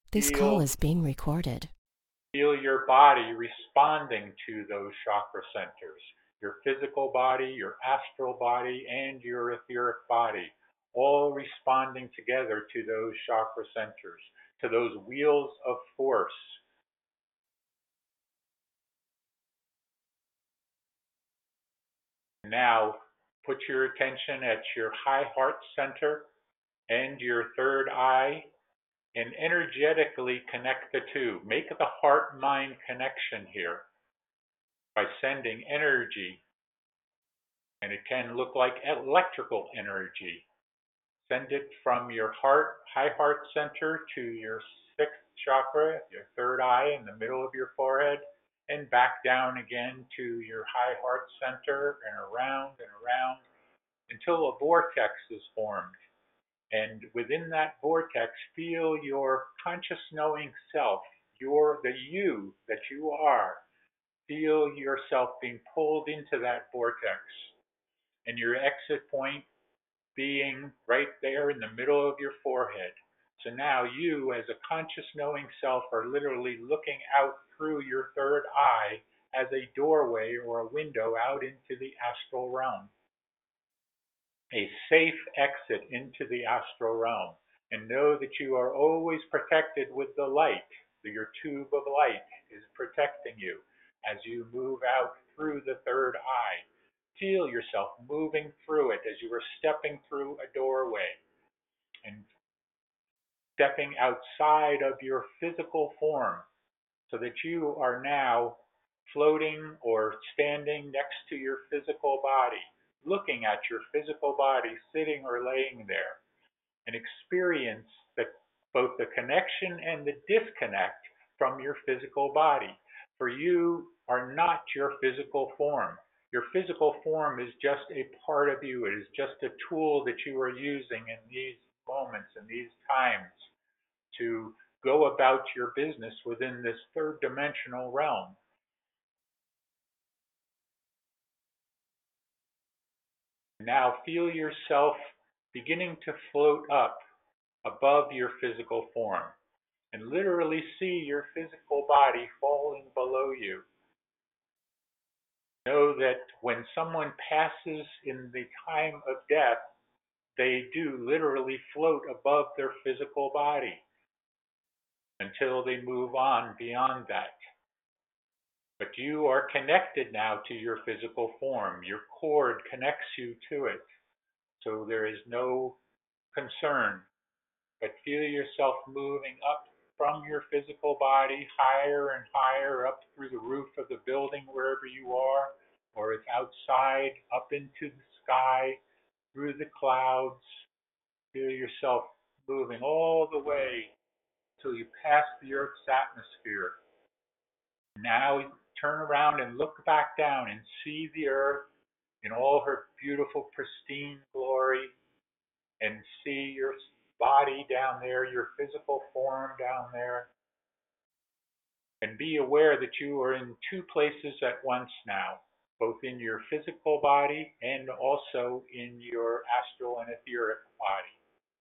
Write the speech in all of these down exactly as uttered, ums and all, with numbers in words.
This call Feel, is being recorded. feel your body responding to those chakra centers. Your physical body, your astral body, and your etheric body, all responding together to those chakra centers, to those wheels of force. Now, put your attention at your high heart center and your third eye and energetically connect the two. Make the heart-mind connection here by sending energy, and it can look like electrical energy. Send it from your heart, high heart center to your sixth chakra, your third eye in the middle of your forehead, and back down again to your high heart center and around and around until a vortex is formed. And within that vortex, feel your conscious knowing self, your the you that you are. Feel yourself being pulled into that vortex, and your exit point being right there in the middle of your forehead. So now you, as a conscious knowing self, are literally looking out through your third eye as a doorway or a window out into the astral realm, a safe exit into the astral realm. And know that you are always protected with the light. Your tube of light is protecting you as you move out through the third eye. Feel yourself moving through it as you are stepping through a doorway and stepping outside of your physical form so that you are now floating or standing next to your physical body, looking at your physical body sitting or laying there, and experience the, both the connection and the disconnect from your physical body. For you are not your physical form. Your physical form is just a part of you. It is just a tool that you are using in these moments and these times to go about your business within this third dimensional realm. Now feel yourself beginning to float up above your physical form and literally see your physical body falling below you. Know that when someone passes in the time of death, they do literally float above their physical body until they move on beyond that. But you are connected now to your physical form. Your cord connects you to it. So there is no concern, but feel yourself moving up from your physical body higher and higher up through the roof of the building wherever you are, or it's outside, up into the sky, through the clouds. Feel yourself moving all the way till you pass the Earth's atmosphere. Now turn around and look back down and see the Earth in all her beautiful, pristine glory, and see your body down there, your physical form down there. And be aware that you are in two places at once now, both in your physical body and also in your astral and etheric body.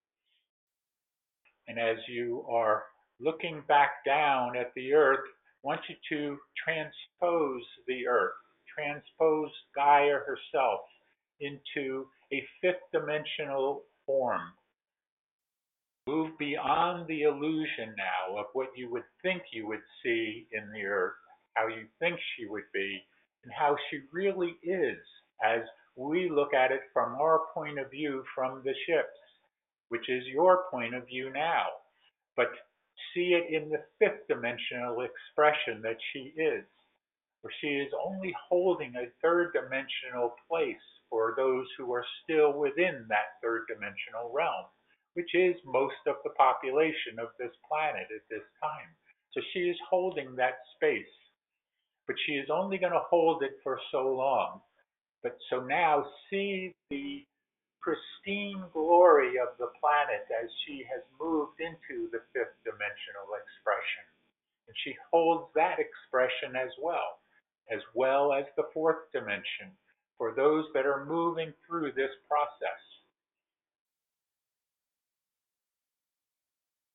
And as you are looking back down at the earth, I want you to transpose the earth, transpose Gaia herself into a fifth dimensional form. Move beyond the illusion now of what you would think you would see in the earth, how you think she would be, and how she really is as we look at it from our point of view from the ships, which is your point of view now. But see it in the fifth dimensional expression that she is, where she is only holding a third dimensional place for those who are still within that third dimensional realm, which is most of the population of this planet at this time. So she is holding that space, but she is only going to hold it for so long. But so now see the pristine glory of the planet as she has moved into the fifth dimensional expression. And she holds that expression as well, as well as the fourth dimension for those that are moving through this process.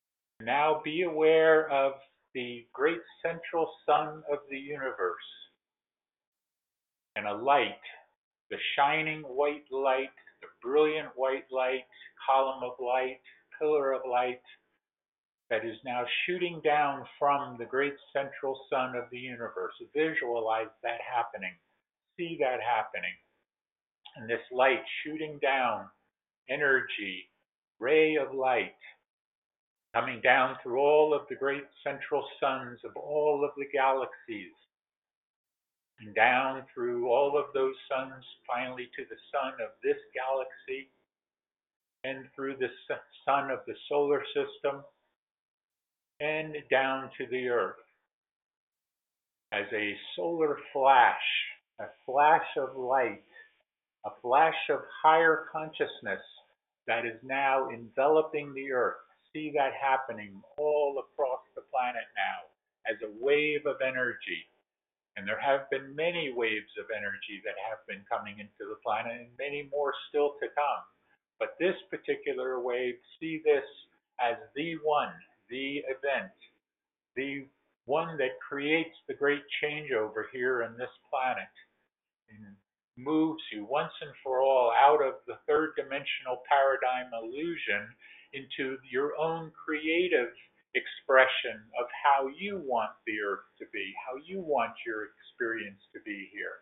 Now be aware of the great central sun of the universe and a light, the shining white light, the brilliant white light, column of light, pillar of light that is now shooting down from the great central sun of the universe. Visualize that happening. See that happening. And this light shooting down, energy, ray of light, coming down through all of the great central suns of all of the galaxies, and down through all of those suns, finally to the sun of this galaxy, and through the sun of the solar system, and down to the earth as a solar flash, a flash of light, a flash of higher consciousness that is now enveloping the earth. See that happening all across the planet now as a wave of energy. And there have been many waves of energy that have been coming into the planet and many more still to come. But this particular wave, see this as the one, the event, the one that creates the great changeover here on this planet and moves you once and for all out of the third dimensional paradigm illusion into your own creative expression of how you want the earth to be, how you want your experience to be here.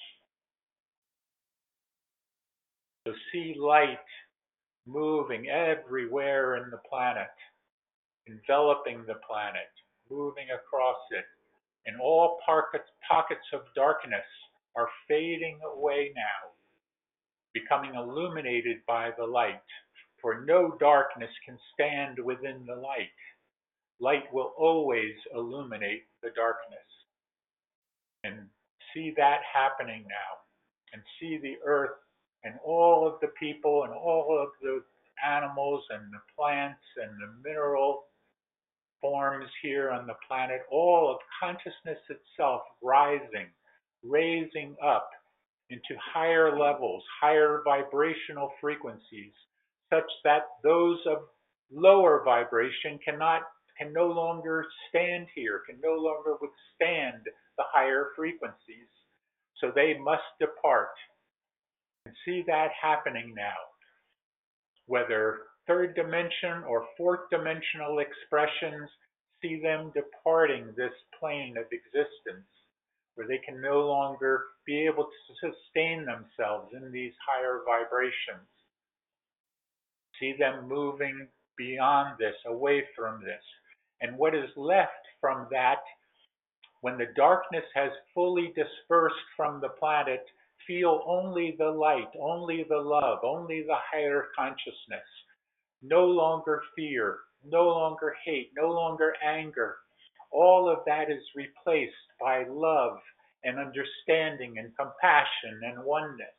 So see light moving everywhere in the planet, enveloping the planet, moving across it, and all pockets, pockets of darkness are fading away now, becoming illuminated by the light. For no darkness can stand within the light. Light will always illuminate the darkness. And see that happening now. And see the earth and all of the people and all of the animals and the plants and the mineral forms here on the planet, all of consciousness itself rising, raising up into higher levels, higher vibrational frequencies, such that those of lower vibration cannot, can no longer stand here, can no longer withstand the higher frequencies. So they must depart. And see that happening now. Whether third dimension or fourth dimensional expressions, see them departing this plane of existence, where they can no longer be able to sustain themselves in these higher vibrations. See them moving beyond this, away from this. And what is left from that, when the darkness has fully dispersed from the planet, feel only the light, only the love, only the higher consciousness. No longer fear, no longer hate, no longer anger. All of that is replaced by love and understanding and compassion and oneness.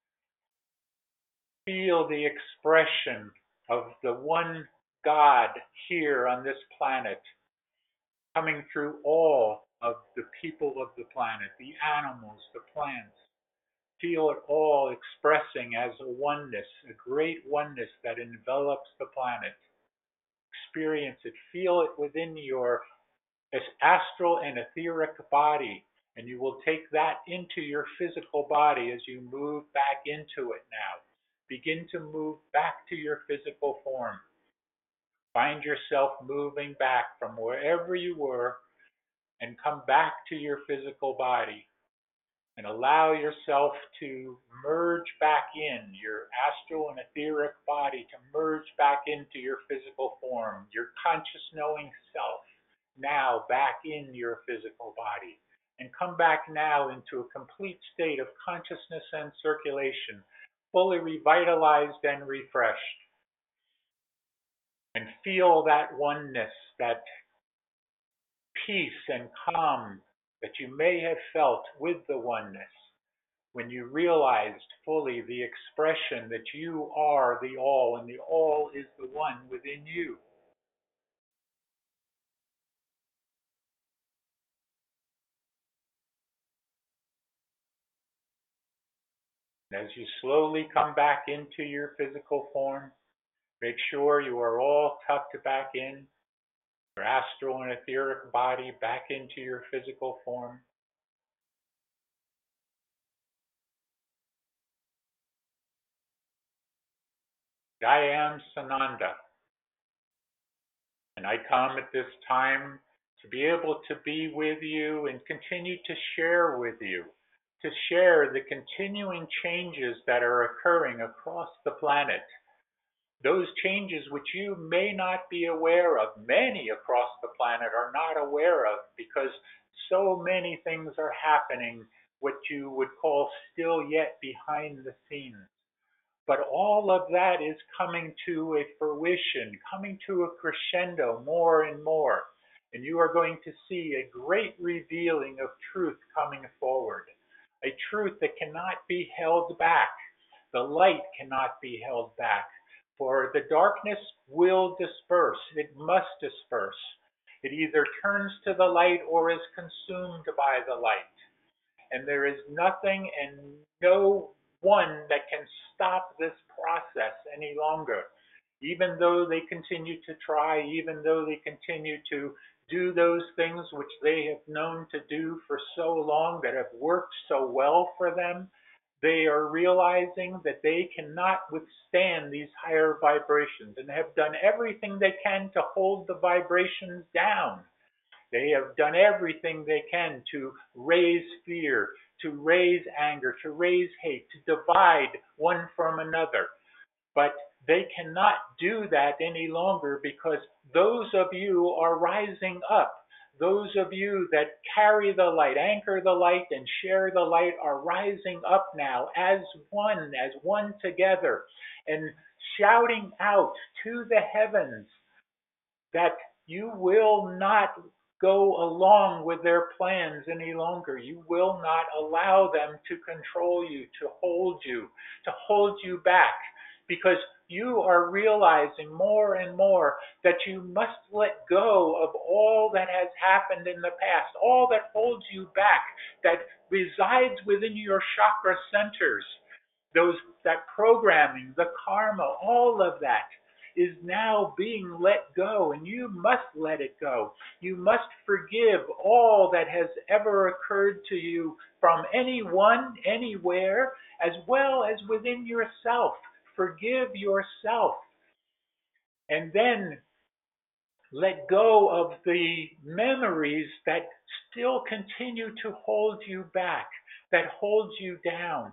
Feel the expression of the one God here on this planet coming through all of the people of the planet, the animals, the plants. Feel it all expressing as a oneness, a great oneness that envelops the planet. Experience it, feel it within your astral and etheric body, and you will take that into your physical body as you move back into it now. Begin to move back to your physical form. Find yourself moving back from wherever you were and come back to your physical body. And allow yourself to merge back in your astral and etheric body, to merge back into your physical form, your conscious knowing self, now back in your physical body. And come back now into a complete state of consciousness and circulation, fully revitalized and refreshed. And feel that oneness, that peace and calm that you may have felt with the oneness when you realized fully the expression that you are the all and the all is the one within you. And as you slowly come back into your physical form, make sure you are all tucked back in. your astral and etheric body back into your physical form. I am Sananda, and I come at this time to be able to be with you and continue to share with you, to share the continuing changes that are occurring across the planet. Those changes which you may not be aware of, many across the planet are not aware of because so many things are happening, what you would call still yet behind the scenes. But all of that is coming to a fruition, coming to a crescendo more and more. And you are going to see a great revealing of truth coming forward, a truth that cannot be held back. The light cannot be held back, for the darkness will disperse. It must disperse. It either turns to the light or is consumed by the light. And there is nothing and no one that can stop this process any longer. Even though they continue to try, even though they continue to do those things which they have known to do for so long that have worked so well for them, they are realizing that they cannot withstand these higher vibrations and have done everything they can to hold the vibrations down. They have done everything they can to raise fear, to raise anger, to raise hate, to divide one from another. But they cannot do that any longer because those of you are rising up. Those of you that carry the light, anchor the light, and share the light are rising up now as one, as one together, and shouting out to the heavens that you will not go along with their plans any longer. You will not allow them to control you, to hold you, to hold you back, because you are realizing more and more that you must let go of all that has happened in the past, all that holds you back, that resides within your chakra centers, those that programming, the karma, all of that is now being let go, and you must let it go. You must forgive all that has ever occurred to you from anyone, anywhere, as well as within yourself. Forgive yourself. And then let go of the memories that still continue to hold you back, that hold you down.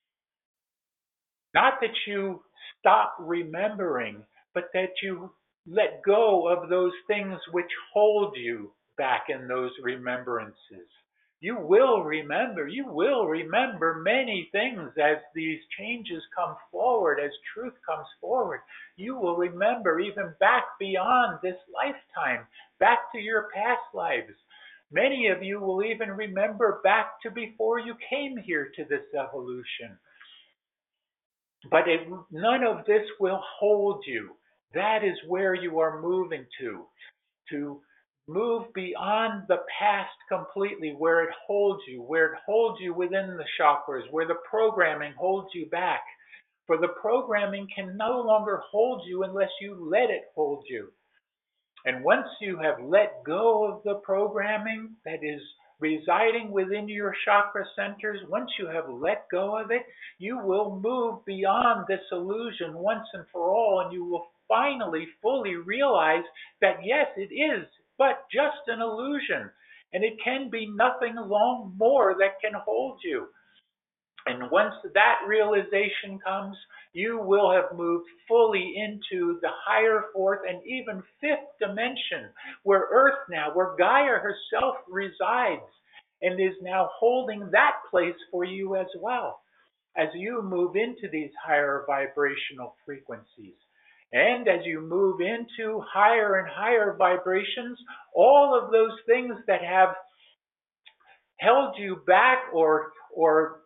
Not that you stop remembering, but that you let go of those things which hold you back in those remembrances. You will remember, you will remember many things as these changes come forward, as truth comes forward. You will remember even back beyond this lifetime, back to your past lives. Many of you will even remember back to before you came here to this evolution. But it, none of this will hold you. That is where you are moving to, to move beyond the past completely, where it holds you, where it holds you within the chakras, where the programming holds you back. For the programming can no longer hold you unless you let it hold you. And once you have let go of the programming that is residing within your chakra centers, once you have let go of it, you will move beyond this illusion once and for all, and you will finally fully realize that yes, it is but just an illusion, and it can be nothing long more that can hold you. And once that realization comes, you will have moved fully into the higher fourth and even fifth dimension, where Earth now, where Gaia herself resides, and is now holding that place for you as well, as you move into these higher vibrational frequencies. And as you move into higher and higher vibrations, all of those things that have held you back or or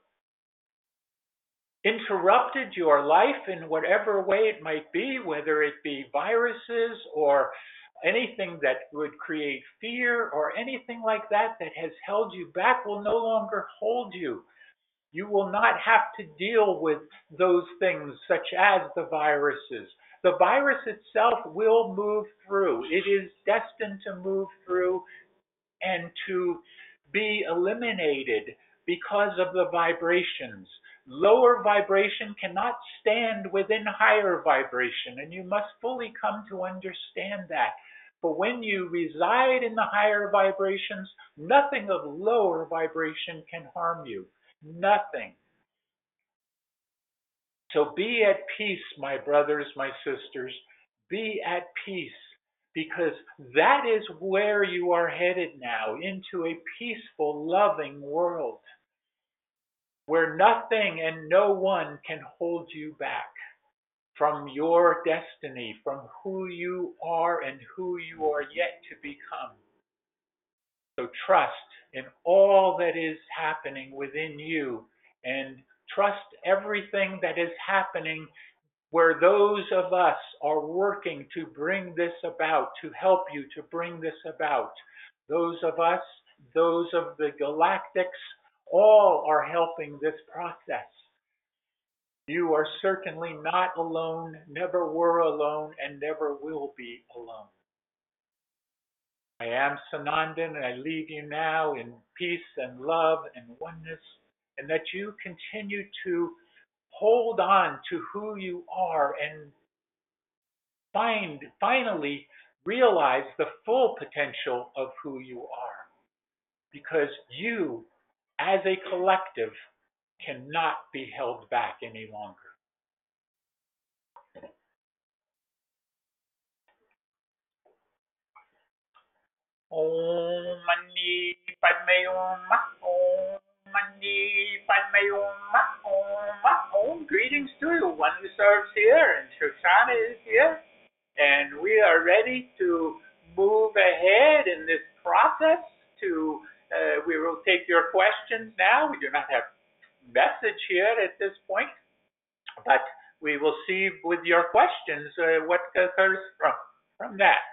interrupted your life in whatever way it might be, whether it be viruses or anything that would create fear or anything like that that has held you back, will no longer hold you. You will not have to deal with those things such as the viruses, The virus itself will move through. It is destined to move through and to be eliminated because of the vibrations. Lower vibration cannot stand within higher vibration, and you must fully come to understand that. For when you reside in the higher vibrations, nothing of lower vibration can harm you. Nothing. So be at peace, my brothers, my sisters. Be at peace, because that is where you are headed now, into a peaceful, loving world where nothing and no one can hold you back from your destiny, from who you are and who you are yet to become. So trust in all that is happening within you, and trust everything that is happening where those of us are working to bring this about, to help you to bring this about. Those of us, those of the galactics, all are helping this process. You are certainly not alone, never were alone, and never will be alone. I am Sanandan, and I leave you now in peace and love and oneness, and that you continue to hold on to who you are and find, finally realize the full potential of who you are. Because you, as a collective, cannot be held back any longer. Om Mani Padme Hum. Om Mani Padme Hum. Om. Om. Greetings to you. One who serves here, and Shoshana is here. And we are ready to move ahead in this process. To uh, we will take your questions now. We do not have message here at this point, but we will see with your questions uh, what occurs from from that.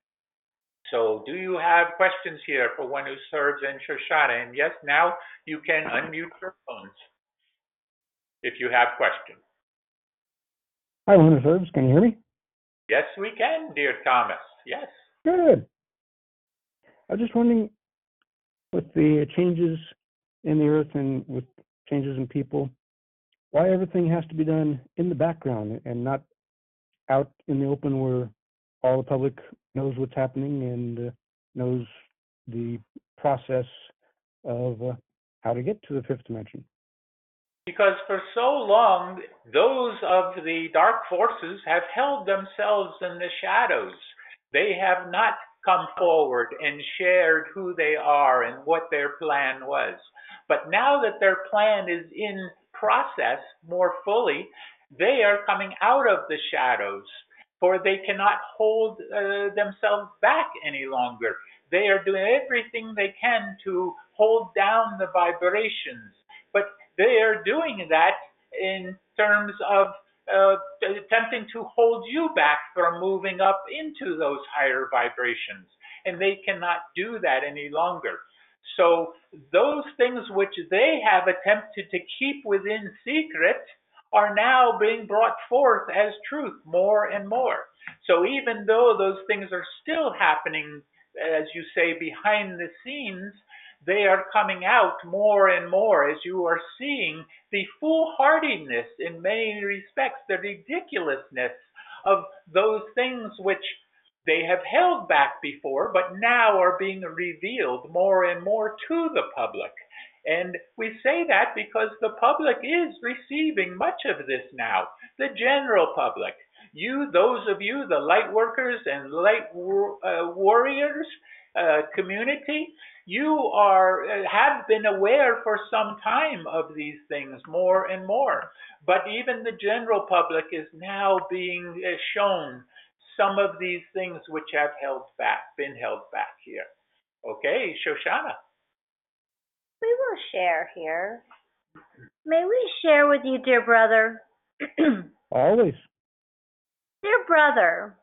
So, do you have questions here for one who serves in Shoshana? And yes, now you can unmute your phones if you have questions. Hi, one who serves. Can you hear me? Yes, we can, dear Thomas. Yes. Good. I was just wondering, with the changes in the earth and with changes in people, why everything has to be done in the background and not out in the open where all the public knows what's happening and uh, knows the process of uh, how to get to the fifth dimension. Because for so long, those of the dark forces have held themselves in the shadows. They have not come forward and shared who they are and what their plan was. But now that their plan is in process more fully, they are coming out of the shadows, for they cannot hold uh, themselves back any longer. They are doing everything they can to hold down the vibrations, but they are doing that in terms of uh, attempting to hold you back from moving up into those higher vibrations, and they cannot do that any longer. So those things which they have attempted to keep within secret are now being brought forth as truth more and more. So even though those things are still happening, as you say, behind the scenes, they are coming out more and more as you are seeing the foolhardiness in many respects, the ridiculousness of those things which they have held back before, but now are being revealed more and more to the public. And we say that because the public is receiving much of this now, the general public. You, those of you, the light workers and light war, uh, warriors uh, community, you are uh, have been aware for some time of these things more and more. But even the general public is now being uh, shown some of these things which have held back, been held back here. Okay, Shoshana. We will share here. May we share with you, dear brother? Always. Dear brother,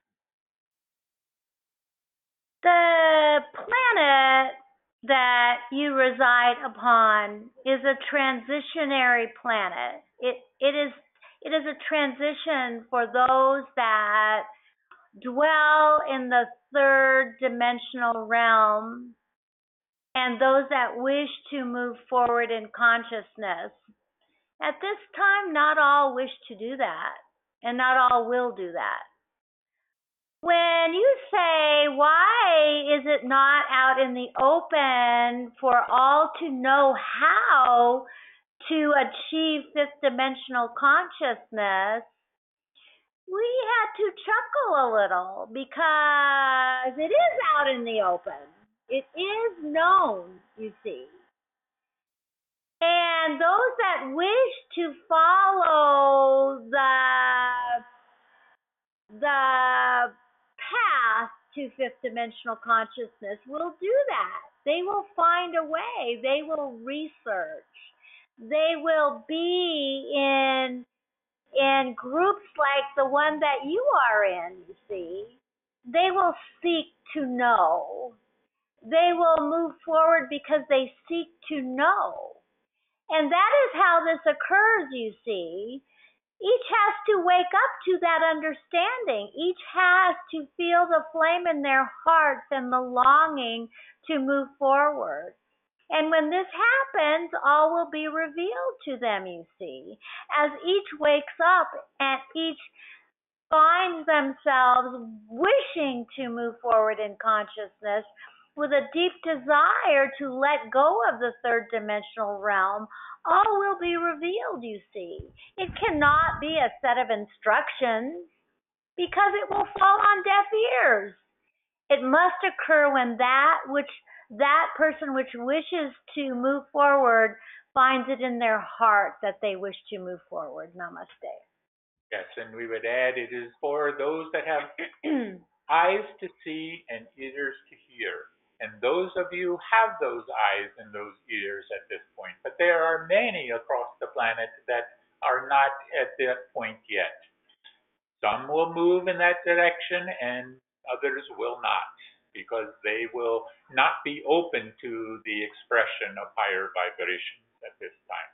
the planet that you reside upon is a transitionary planet. It it is it is a transition for those that dwell in the third dimensional realm and those that wish to move forward in consciousness. At this time, not all wish to do that, and not all will do that. When you say, why is it not out in the open for all to know how to achieve fifth dimensional consciousness, we had to chuckle a little because it is out in the open. It is known, you see. And those that wish to follow the the path to fifth dimensional consciousness will do that. They will find a way. They will research. They will be in in groups like the one that you are in, you see. They will seek to know. They will move forward because they seek to know. And that is how this occurs, you see. Each has to wake up to that understanding. Each has to feel the flame in their hearts and the longing to move forward. And when this happens, all will be revealed to them, you see. As each wakes up and each finds themselves wishing to move forward in consciousness with a deep desire to let go of the third dimensional realm, all will be revealed, you see. It cannot be a set of instructions because it will fall on deaf ears. It must occur when that which that person which wishes to move forward finds it in their heart that they wish to move forward. Namaste. Yes, and we would add it is for those that have eyes to see and ears to hear. And those of you have those eyes and those ears at this point. But there are many across the planet that are not at that point yet. Some will move in that direction and others will not, because they will not be open to the expression of higher vibrations at this time.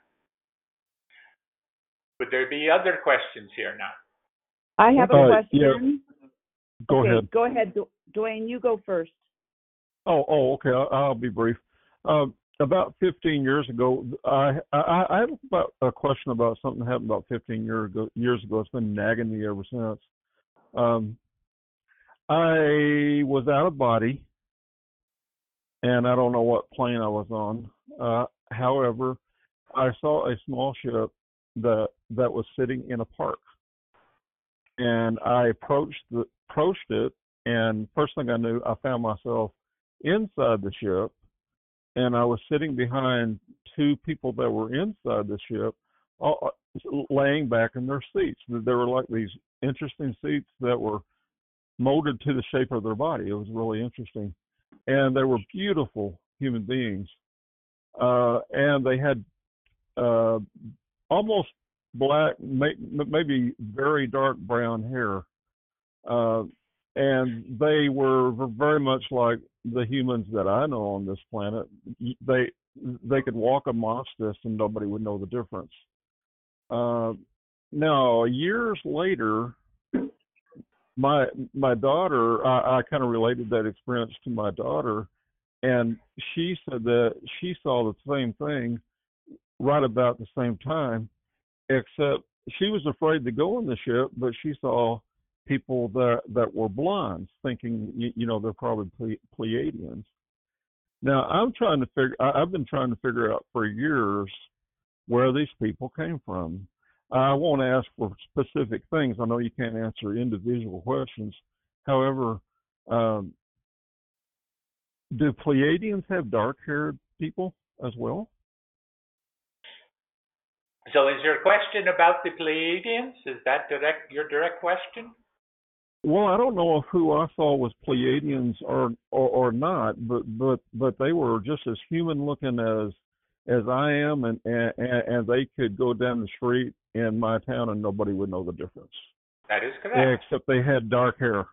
Would there be other questions here now? I have a Uh, question. yeah. Go okay, ahead. Go ahead, Du- Dwayne. You go first. Oh, oh, okay. I'll, I'll be brief. Um, about fifteen years ago, I, I I have about a question about something that happened about fifteen years ago. Years ago, it's been nagging me ever since. Um, I was out of body, and I don't know what plane I was on. Uh, however, I saw a small ship that that was sitting in a park, and I approached the approached it, and first thing I knew, I found myself inside the ship, and I was sitting behind two people that were inside the ship, all, laying back in their seats. There were like these interesting seats that were molded to the shape of their body. It was really interesting, and they were beautiful human beings, uh, and they had uh, almost black, may, maybe very dark brown hair. Uh, and they were very much like the humans that I know on this planet. They they could walk amongst us and nobody would know the difference. Uh, now, years later, my my daughter, I, I kind of related that experience to my daughter, and she said that she saw the same thing right about the same time, except she was afraid to go on the ship, but she saw people that that were blondes, thinking you, you know they're probably Ple- Pleiadians. Now I'm trying to figure. I, I've been trying to figure out for years where these people came from. I won't ask for specific things. I know you can't answer individual questions. However, um, do Pleiadians have dark-haired people as well? So is your question about the Pleiadians? Is that direct your direct question? Well, I don't know if who I saw was Pleiadians or, or or not, but but but they were just as human looking as as I am, and and and they could go down the street in my town and nobody would know the difference. That is correct. Except they had dark hair.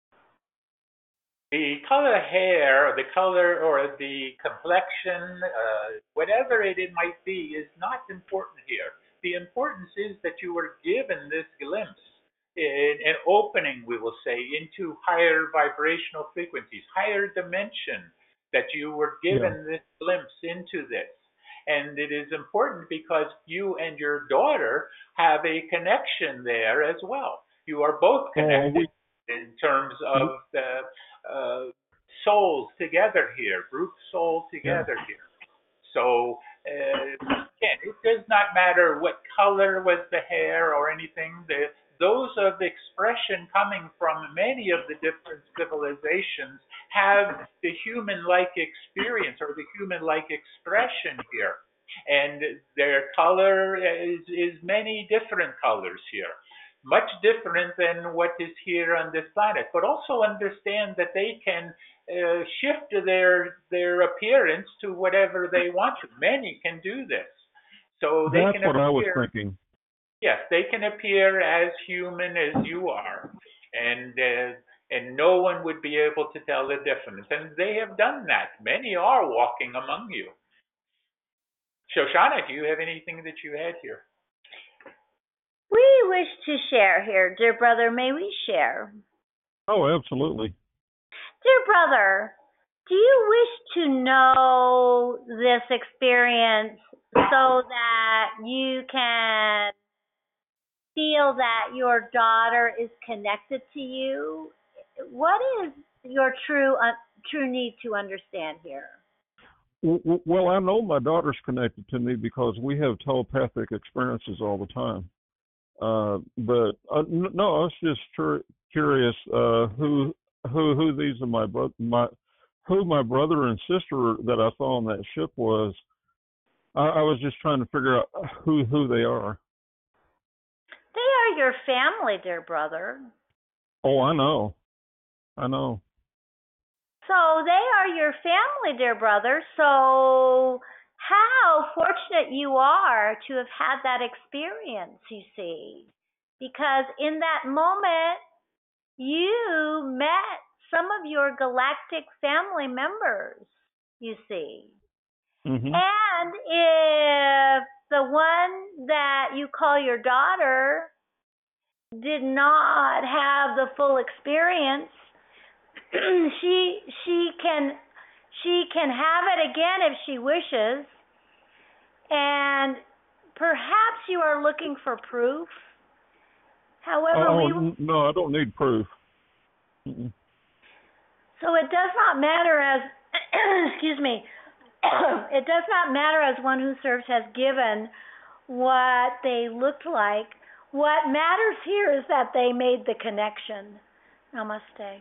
The color hair, or the color, or the complexion, uh, whatever it, it might be, is not important here. the importance is that you were given this glimpse, an an opening, we will say, into higher vibrational frequencies, higher dimension, that you were Yeah. given this glimpse into this. And it is important because you and your daughter have a connection there as well. You are both Oh, connected we, in terms of the uh, souls together here, group soul yeah. together here. So uh, again, it does not matter what color was the hair or anything. The, those of expression coming from many of the different civilizations have the human-like experience or the human-like expression here. And their color is, is many different colors here, much different than what is here on this planet. But also understand that they can uh, shift their their appearance to whatever they want to. Many can do this, so they That's can what I was appear. thinking. Yes, they can appear as human as you are, and uh, and no one would be able to tell the difference. And they have done that. Many are walking among you. Shoshana, do you have anything that you had here? We wish to share here, dear brother. May we share? Oh, absolutely. Dear brother, do you wish to know this experience so that you can feel that your daughter is connected to you? What is your true uh, true need to understand here? W- w- Well, I know my daughter's connected to me because we have telepathic experiences all the time. Uh, but uh, n- no, I was just cur- curious uh, who who who these are my bro- my who my brother and sister that I saw on that ship was. I, I was just trying to figure out who who they are. They are your family, dear brother. Oh, I know, I know. So they are your family, dear brother. So how fortunate you are to have had that experience, you see. Because in that moment, you met some of your galactic family members, you see. Mhm. And if the one that you call your daughter did not have the full experience, she she can she can have it again if she wishes. And perhaps you are looking for proof. However, Oh we n- no, I don't need proof. Mm-mm. so it does not matter as excuse me. It does not matter as one who serves has given what they looked like. What matters here is that they made the connection. Namaste.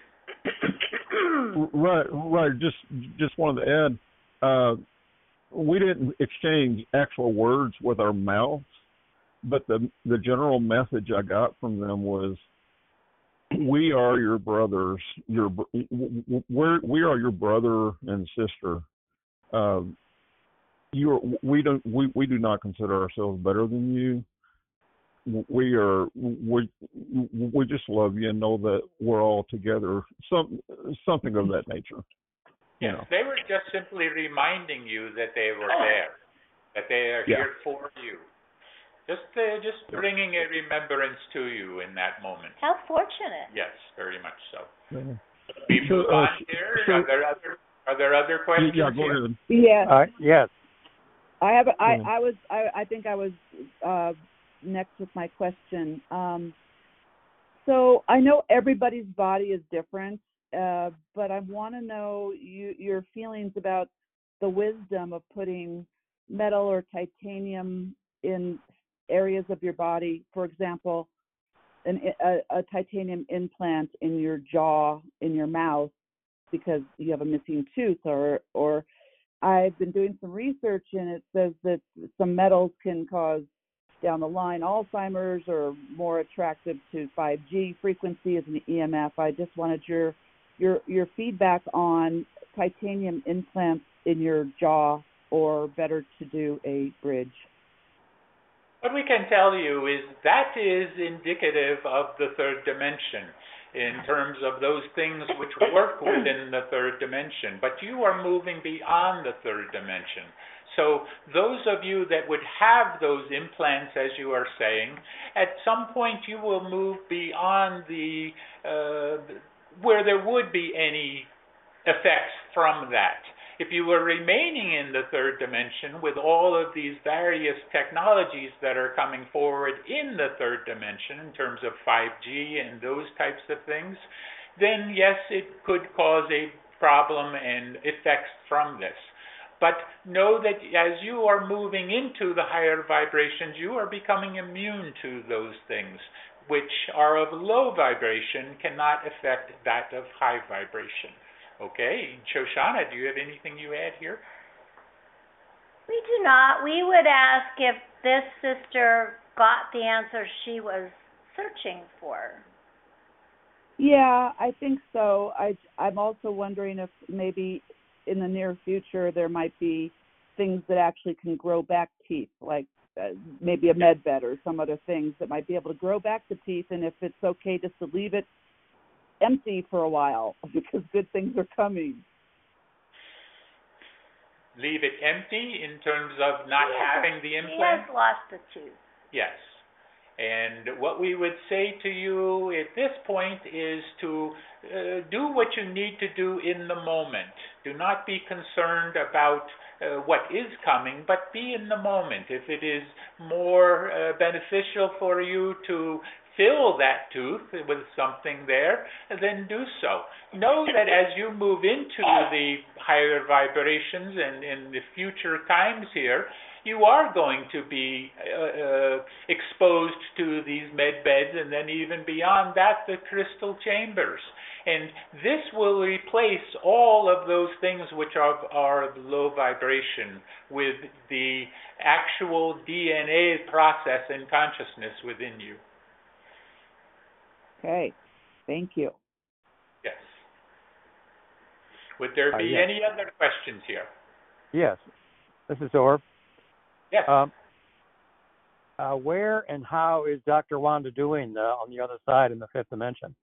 Right, right. Just just wanted to add, uh, we didn't exchange actual words with our mouths, but the the general message I got from them was, "We are your brothers. Your br- we're we are your brother and sister. Um, you are, we don't we, we do not consider ourselves better than you. We are we we just love you and know that we're all together. Some something of that nature." You Yes, know. they were just simply reminding you that they were there, that they are Yeah. here for you. Just uh, just bringing a remembrance to you in that moment. How fortunate. Yes, very much so. Yeah. We So, move uh, on sh- here. so- Are there other are there other questions Yeah, go here? ahead. Yes, Uh, yes. I have. I Mhm. I was. I I think I was uh, next with my question. Um, so I know everybody's body is different, uh, but I want to know you, your feelings about the wisdom of putting metal or titanium in areas of your body. For example, an, a, a titanium implant in your jaw, in your mouth, because you have a missing tooth, or or I've been doing some research and it says that some metals can cause down the line Alzheimer's or more attractive to five G frequency as an E M F. I just wanted your your your feedback on titanium implants in your jaw, or better to do a bridge. What we can tell you is that is indicative of the third dimension. in terms of those things which work within the third dimension, but you are moving beyond the third dimension. So those of you that would have those implants, as you are saying, at some point you will move beyond the uh, where there would be any effects from that. If you were remaining in the third dimension with all of these various technologies that are coming forward in the third dimension in terms of five G and those types of things, then yes, it could cause a problem and effects from this. But know that as you are moving into the higher vibrations, you are becoming immune to those things, which are of low vibration, cannot affect that of high vibration. Okay, Shoshana, do you have anything you add here? We do not. We would ask if this sister got the answer she was searching for. Yeah, I think so. I, I'm also wondering if maybe in the near future there might be things that actually can grow back teeth, like uh, maybe a med bed or some other things that might be able to grow back the teeth, and if it's okay just to leave it empty for a while because good things are coming. Leave it empty in terms of not He has having a, the implant? He has lost a tooth. Yes. And what we would say to you at this point is to uh, do what you need to do in the moment. Do not be concerned about uh, what is coming, but be in the moment. If it is more uh, beneficial for you to fill that tooth with something there, then do so. Know that as you move into the higher vibrations and in the future times here, you are going to be uh, uh, exposed to these med beds, and then even beyond that, the crystal chambers. And this will replace all of those things which are, are of low vibration with the actual D N A process and consciousness within you. Okay, thank you. Yes. Would there Uh, be yes. any other questions here? Yes, this is Orb. Yes. Um, uh, where and how is Doctor Wanda doing uh, on the other side in the fifth dimension?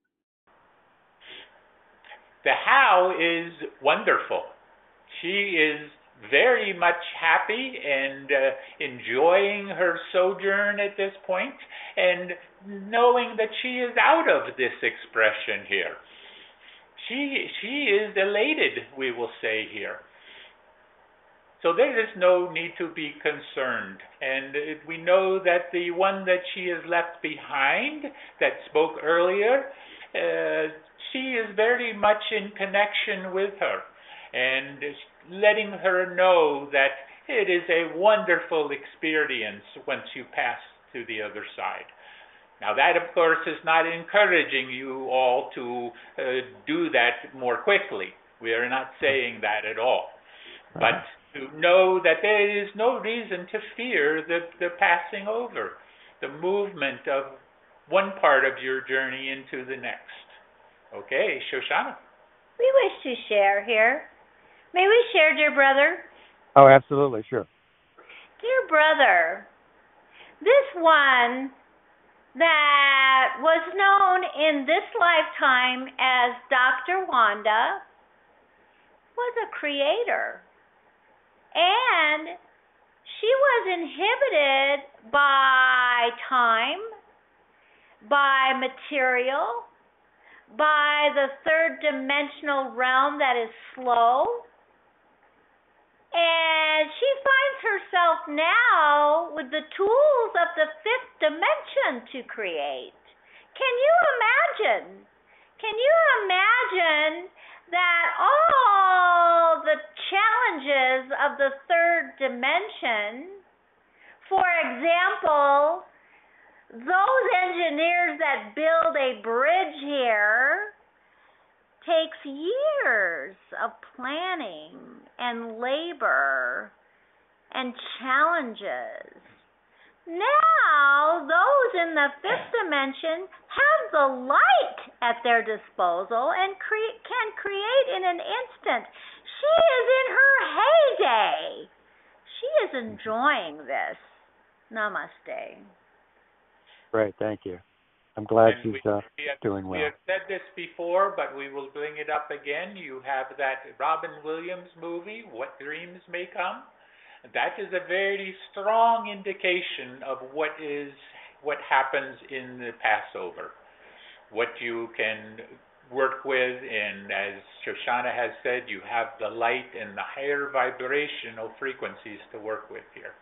The how is wonderful. She is very much happy and uh, enjoying her sojourn at this point, and knowing that she is out of this expression here. She, she is elated, we will say here. So there is no need to be concerned. And it, we know that the one that she has left behind, that spoke earlier, uh, she is very much in connection with her and letting her know that it is a wonderful experience once you pass to the other side. Now that, of course, is not encouraging you all to uh, do that more quickly. We are not saying that at all. But to know that there is no reason to fear the, the passing over, the movement of one part of your journey into the next. Okay, Shoshana. We wish to share here. May we share, dear brother? Oh, absolutely, sure. Dear brother, this one that was known in this lifetime as Doctor Wanda was a creator. And she was inhibited by time, by material, by the third dimensional realm that is slow. And she finds herself now with the tools of the fifth dimension to create. Can you imagine? Can you imagine that all the challenges of the third dimension, for example, those engineers that build a bridge here, takes years of planning and labor and challenges. Now, those in the fifth dimension have the light at their disposal and cre- can create in an instant. She is in her heyday. She is enjoying this. Namaste. Great, thank you. I'm glad And she's we, uh, we, have, doing we well. have said this before, but we will bring it up again. You have that Robin Williams movie, What Dreams May Come. That is a very strong indication of what is what happens in the Passover, what you can work with, and as Shoshana has said, you have the light and the higher vibrational frequencies to work with here.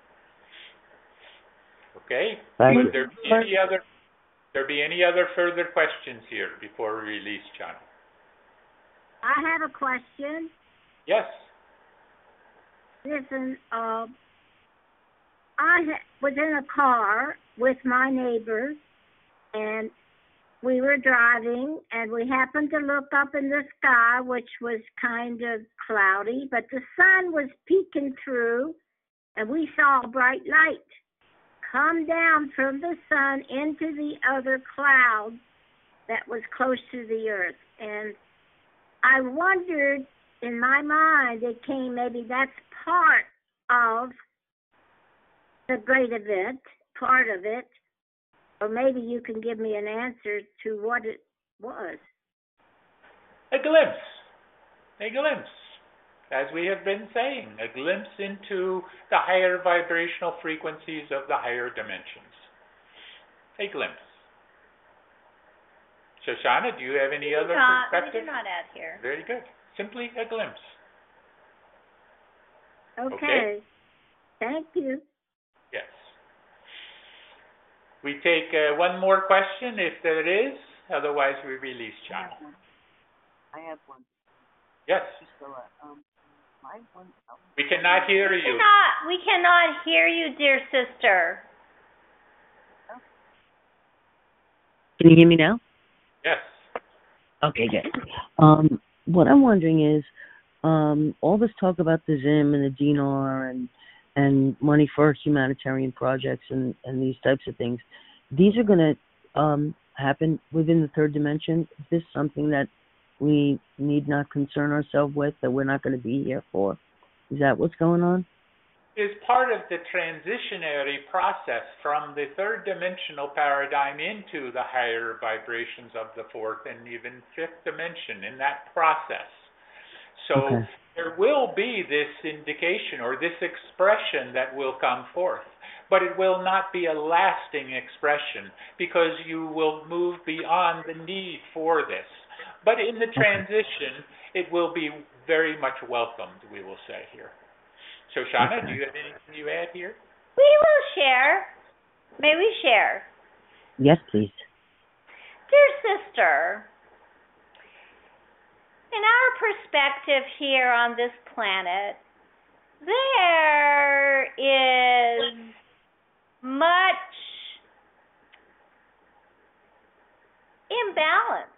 Okay? Thank Would you. there be any other there be any other further questions here before we release John? I have a question. Yes. Listen, uh, I ha- was in a car with my neighbor, and we were driving, and we happened to look up in the sky, which was kind of cloudy, but the sun was peeking through, and we saw a bright light come down from the sun into the other cloud that was close to the earth. And I wondered, in my mind, it came, maybe that's part of the great event, part of it, or maybe you can give me an answer to what it was. A glimpse. A glimpse. As we have been saying, a glimpse into the higher vibrational frequencies of the higher dimensions. A glimpse. Shoshana, do you have any other not, perspective? We do not add here. Very good. Simply a glimpse. Okay. Okay. Thank you. Yes. We take uh, one more question if there is, otherwise we release John. I have one. Yes. So, uh, um, my one, um, We cannot hear We you. cannot, we cannot hear you, dear sister. Can you hear me now? Yes. Okay, good. Um, what I'm wondering is, um, all this talk about the Zim and the D N R and and money for humanitarian projects and, and these types of things, these are going to um, happen within the third dimension. Is this something that we need not concern ourselves with, that we're not going to be here for? Is that what's going on? Is part of the transitionary process from the third dimensional paradigm into the higher vibrations of the fourth and even fifth dimension in that process. So Okay. there will be this indication or this expression that will come forth, but it will not be a lasting expression because you will move beyond the need for this. But in the transition, it will be very much welcomed, we will say here. Shoshana, Okay. do you have anything you add here? We will share. May we share? Yes, please. Dear sister, in our perspective here on this planet, there is much imbalance.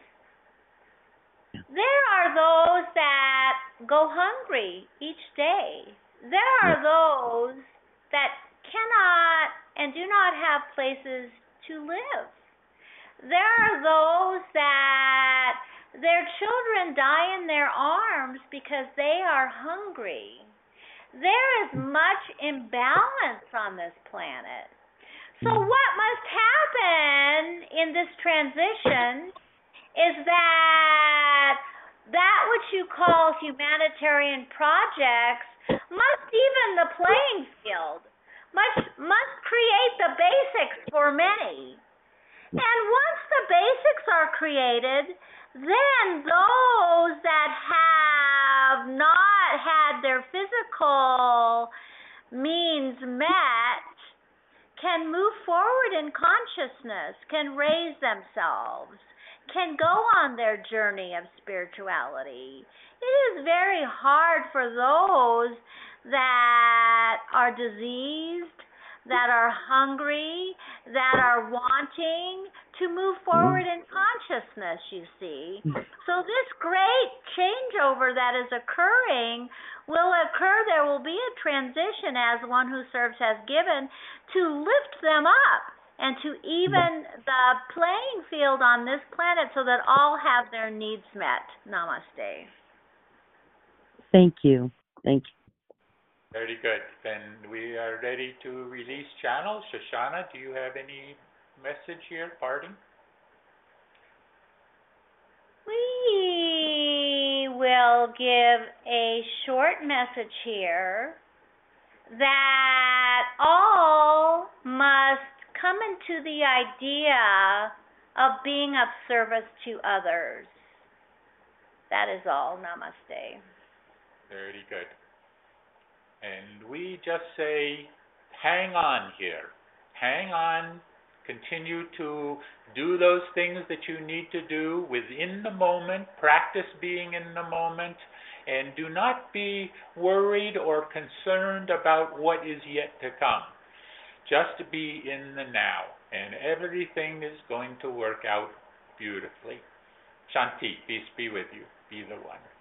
There are those that go hungry each day. There are those that cannot and do not have places to live. There are those that their children die in their arms because they are hungry. There is much imbalance on this planet. So what must happen in this transition is that that which you call humanitarian projects must even the playing field, must, must create the basics for many. And once the basics are created, then those that have not had their physical means met can move forward in consciousness, can raise themselves, can go on their journey of spirituality. It is very hard for those that are diseased, that are hungry, that are wanting to move forward in consciousness, you see. So this great changeover that is occurring will occur. There will be a transition, as one who serves has given, to lift them up and to even the playing field on this planet so that all have their needs met. Namaste. Thank you. Thank you. Very good. Then we are ready to release channels. Shoshana, do you have any message here, parting? We will give a short message here that all must come into the idea of being of service to others. That is all. Namaste. Very good. And we just say, hang on here. Hang on. Continue to do those things that you need to do within the moment. Practice being in the moment. And do not be worried or concerned about what is yet to come. Just be in the now. And everything is going to work out beautifully. Shanti, peace be with you. Be the one.